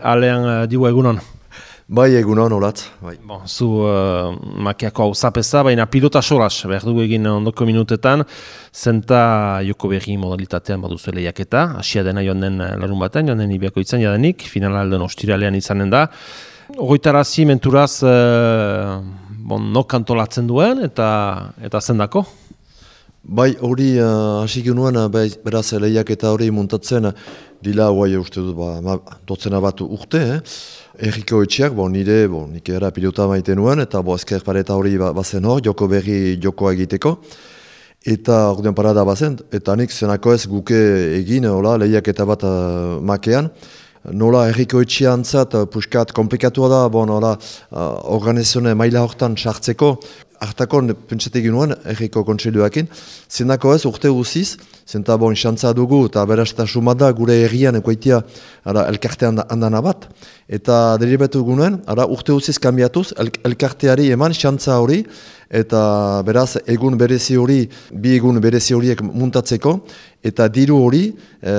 alean diua egunon. Bai, egunon, olatz. Bai. Bon, zu makiako hau zapeza, baina pilota solas, behar dugu egin ondoko minutetan, zenta joko berri modalitatean baduzu lehiaketa, hasia dena joan den larun batean, joan den Ibiako itzan jadenik, finala alden ostiralean izanen da. Hogeitarazi menturaz nok antolatzen duen eta zendako? Bai, hori hasik nuen, beraz lehiaketa hori muntatzen, dila guai uste dut, dotzena bat urte, Erriko etxeak, nik era pilota maite nuen, eta ezker pareta hori bazen hor, joko berri jokoa egiteko. Eta ordean parada bazen, eta nik zenako ez guke egin, lehiaketa bat makean. Nola erriko etxean zat, puskat komplikatua da, organizazione maila hortan sartzeko, hartako pentsatik nuen erriko kontseiluakin. Zenako ez urte guziz, zenta xantza dugu eta berastasuma da gure herrian ekoitia elkartean handana bat. Eta deribatu gunen, urte guziz kanbiatuz, elkarteari eman xantza hori, eta beraz egun berezi hori, bi egun berezi horiek muntatzeko, eta diru hori,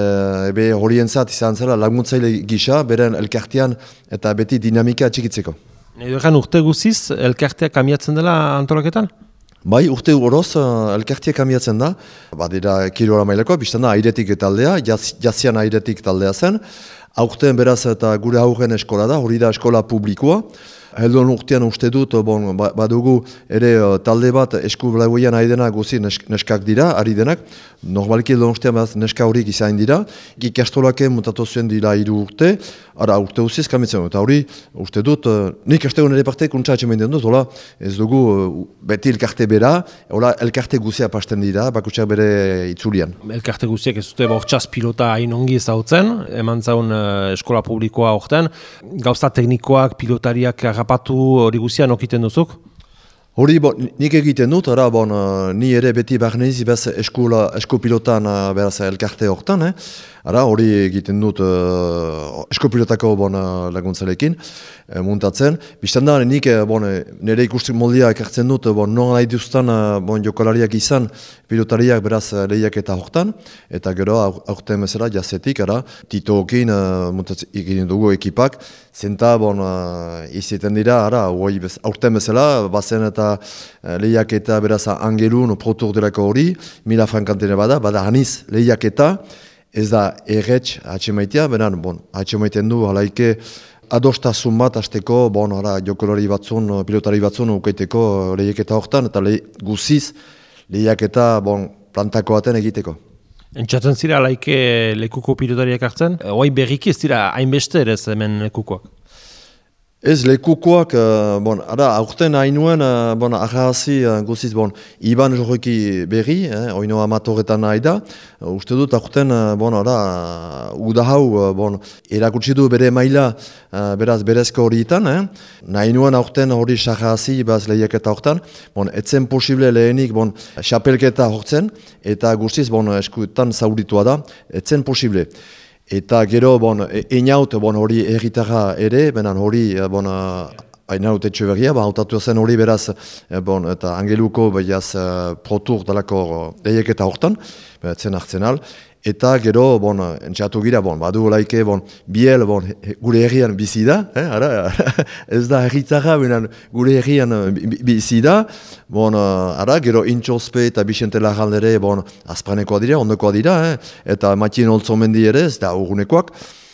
horientzat izan zela laguntzaile gisa, beren elkartean eta beti dinamika txikitzeko. Edo urte guziz, elkartea kamiatzen dela antolaketan? Bai, urte horoz elkartea kamiatzen da. Badira kilola mailakoa, biztan da airetik taldea, jazian airetik taldea zen. Aurten beraz eta gure aurren eskola da, hori da eskola publikoa. Heldon urtean uste dut, badugu ere talde bat esku blauian ari denak guzi neskak dira, ari denak. Normalki heldon urtean neska horik izan dira. Ikastolake mutatu zuen dira 3 urte, urte uziz kamitzen. Eta hori uste dut, nik astegon ere parte kuntza atxemaiten dut, ez dugu beti elkarte bera, elkarte guzia pasten dira, bakutsak bere itzulian. Elkarte guziak ez dute bortxaz pilota hain ongi ezautzen, eman zaun eskola publikoa horten. Gauza teknikoak, pilotariak harrapatu hori guzia nokiten duzuk? Hori, nik egiten dut, ni ere beti barneiz bez esku pilotan beraz elkarte hortan, hori egiten dut eskopilotako laguntzalekin muntatzen. Bistan da, nik nire ikusten moldia ekartzen dut, non nahi duztan jokalariak izan pilotariak beraz lehiak eta hortan, eta gero aurten bezala jazetik, Titoekin egiten dugu ekipak, zenta izaten dira, aurten bezala, bazen eta lehiak eta beraz angelun protur delako hori, 1000 frankantene bada haniz lehiak eta, ez da erretx atxemaitea, benen, atxemaiten du, halaike, adostasun bat azteko, jokolari batzun, pilotari batzun ukaiteko lehiaketa hortan, eta guziz lehiaketa plantakoaten egiteko. Entzatzen zira halaike lekuko pilotariak hartzen? Oai berriki ez dira hainbeste ere hemen lekukoak? Ez lekukoak, aurten hainuen, ahazi guziz, Iban Jorreki berri, oino amatoretan nahi da, uste dut aurten, uda hau, erakutsi du bere maila, beraz berezko horietan, nahi nuen aurten hori ahazi, lehiaketa hortan, etzen posible lehenik, xapelketa hortzen, eta guziz, eskuetan zauritua da, etzen posible. Eta gero, einaut hori erritarra ere, benen hori, einaut etxeberria, hautatu zen hori beraz, eta angeluko protur dalako lehiaketa hortan, zen hartzen al. Eta gero, entxatu gira, badu laike, biel, gure herrian bizi da, ez da herritarra, gure herrian bizi da, gero intxospe eta Bixente Larraldere, azpranekoa dira, ondokoa dira, eta Matien Oltzomendi ere, ez da urgunekoak,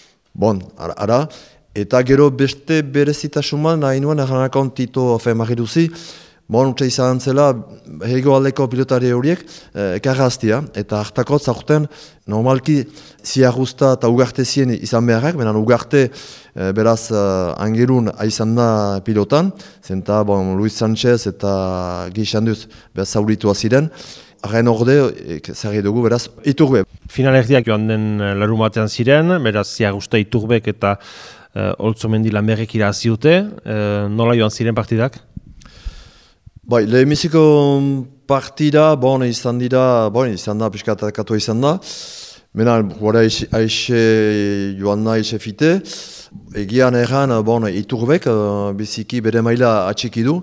eta gero beste berezitasuman, nahi nuen, erranakon Tito Femariduzi, utxe izan zela, hego aldeko pilotari horiek, ekarraztia, eta hartako zaurten, normalki, ziarruzta eta ugarte zien izan beharrak, benen ugarte, beraz, angelun aizan da pilotan, zenta, Luis Sanchez eta Gixanduz, beraz, zauritua ziren, Arren orde, zerri dugu, beraz, Iturbe. Final erdiak joan den larun batean ziren, beraz, ziarruzta Iturbek eta Oltzomendi Lanberrek iraziute, nola joan ziren partidak? Lehemiziko partida, izan da, piskatakatu izan da. Mena, aixe joan da, aixe fite. Egian erran, Iturbek, biziki bere maila atxikidu.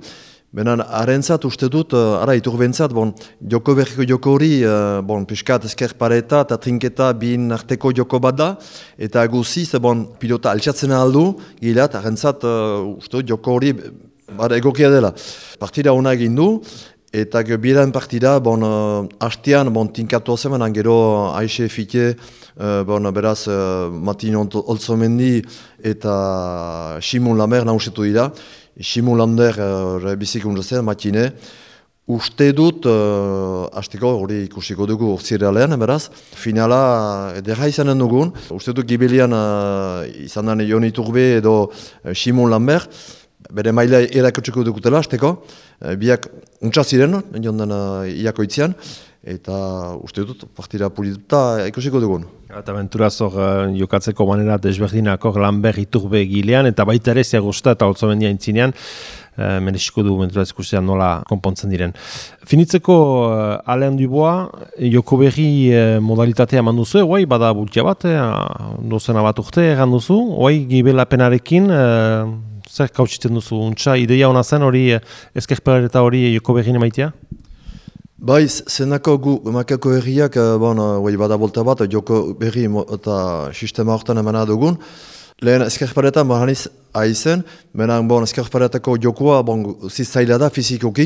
Benan, harentzat uste dut, ara iturbentzat, joko berriko joko hori, piskat esker pareta eta trinketa bin arteko joko bat da, eta guziz, pilota altxatzen aldu, gilat, harentzat, uste dut, joko hori egokia dela. Partida hona egin du, eta biran partida, hastean, tinkatu zemen, gero Aixe Fite, beraz, Matin Olzomendi eta Simon Lamer nahusetu dira. Simon Lander bizik unzazen, matine. Uste dut, hasteko hori ikusiko dugu urtziralean, beraz. Finala edera izanen dugun. Uste dut gibelian izan den Jon Iturbe edo Simon Lander. Bere maila erakutsiko dugutela, hasteko. Biak untsa ziren, jonden iakoitzean. Eta uste dut, partida pulituta ikusiko dugun. Eta benturaz jokatzeko manera desberdinak Lambert Iturbe gilean, eta baita ere Ziagosta eta Olzomendia intzinean, mereziko du benturaz ikustean nola konpontzen diren. Finitzeko Alain Dubois, joko berri modalitatea eman duzu, guai, bada bultia bat, dozena bat urte egan duzu, guai, gibelapenarekin, zer kautsitzen duzu, untsa, ideia hona zen hori eskerpereta hori joko berri nemaitea? Bai, zenako gu makako herriak, bada bolta bat, joko berri eta sistema hortan emana dugun. Lehen eskerparetan bahaniz aizen, menan eskerparetako jokoa zaila da fizikoki.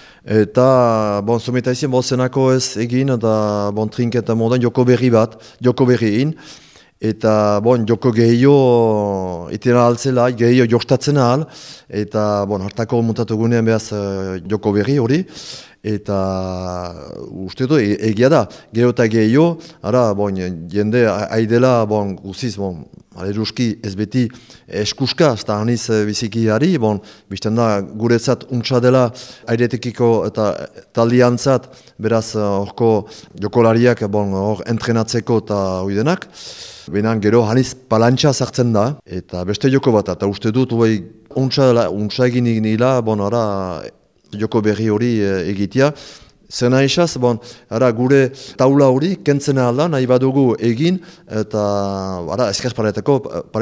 Eta zometa izan zenako ez egin, eta trinketa modan joko berri bat, joko berriin. Eta joko gehio itena altzela, gehio jostatzen ahal. Eta hartako montatu gunean behaz joko berri hori. Eta uste du egia da, gero eta gehio, jende haidela guziz, aleruski ez beti eskuska, ez da haniz bizikiari, bizten da guretzat untsa dela airetekiko eta taldiantzat, beraz horko jokolariak hor entrenatzeko eta oidenak. Benan gero haniz palantxa sartzen da, eta beste joko bat, eta uste dut untsa egin nila, joko berri hori egitea. Zena esaz, gure taula hori kentzen alda, nahi badugu egin, eta eskerparetako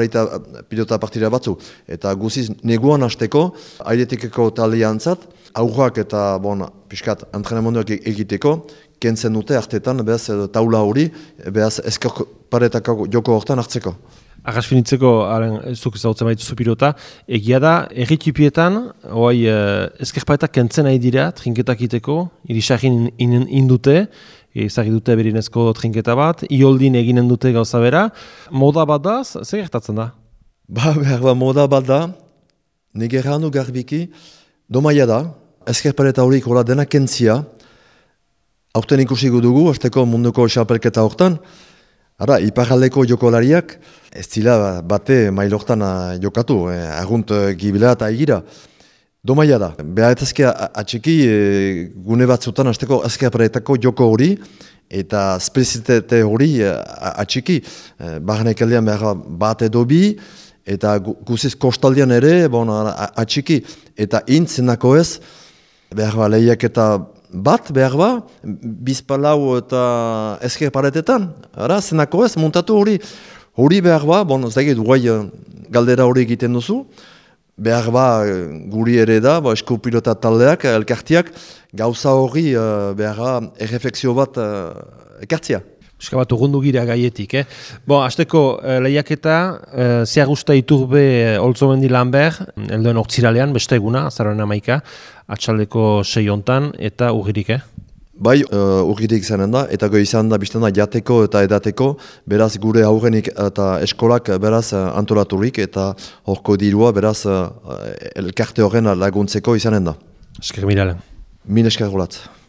pilota partida batzu. Eta guziz neguan hasteko, airetekeko taldeantzat, aurrak eta piskat entrenamondoak egiteko, kentzen dute hartetan taula hori, eskerparetako joko hortan hartzeko. Arras finitzeko, zuk zautzen baituzu pilota, egia da, erritipietan, eskerparetak kentzen nahi dira, trinketak iteko, irisakin indute, ezagir dute berinezko trinketa bat, ioldin eginen dute gauza bera, moda bat da, zer gertatzen da? Moda bat da, negerranu garbiki, domaia da, eskerpareta horik hola dena kentzia, aurten ikusiko dugu, azteko munduko xapelketa hortan, iparraldeko jokolariak, ez zila bate mailortan jokatu, argunt gibila eta egira. Domaia da. Behatezke atxiki gune batzutan azteko eskerparetako joko hori, eta spezitate hori atxiki. Barnek aldean behar bat edo bi, eta guziz kostaldian ere atxiki. Eta intzenako ez, behar lehiak eta bat, behar ba, bizpalau eta eskerparetetan. Zenako ez, montatu hori. Hori behar ba, zagit, guai galdera hori egiten duzu. Behar ba, guri ere da, eskupilota taldeak, elkartiak, gauza hori behar ba, erreflexio bat ekartzia. Eska bat urrundu gira gaietik, Azteko lehiaketa, Ziagosta Iturbe Olzomendi Lambert, elduen ortziralean, beste eguna, azarren amaika, atxaldeko 6 hontan, eta urgirik, Bai, urgirik zanen da, eta izan da, bizten da, jateko eta edateko, beraz gure aurrenik eta eskolak beraz antolaturik, eta horko dirua beraz elkarte horren laguntzeko izanen da. Esker mirale. Min esker gulatz.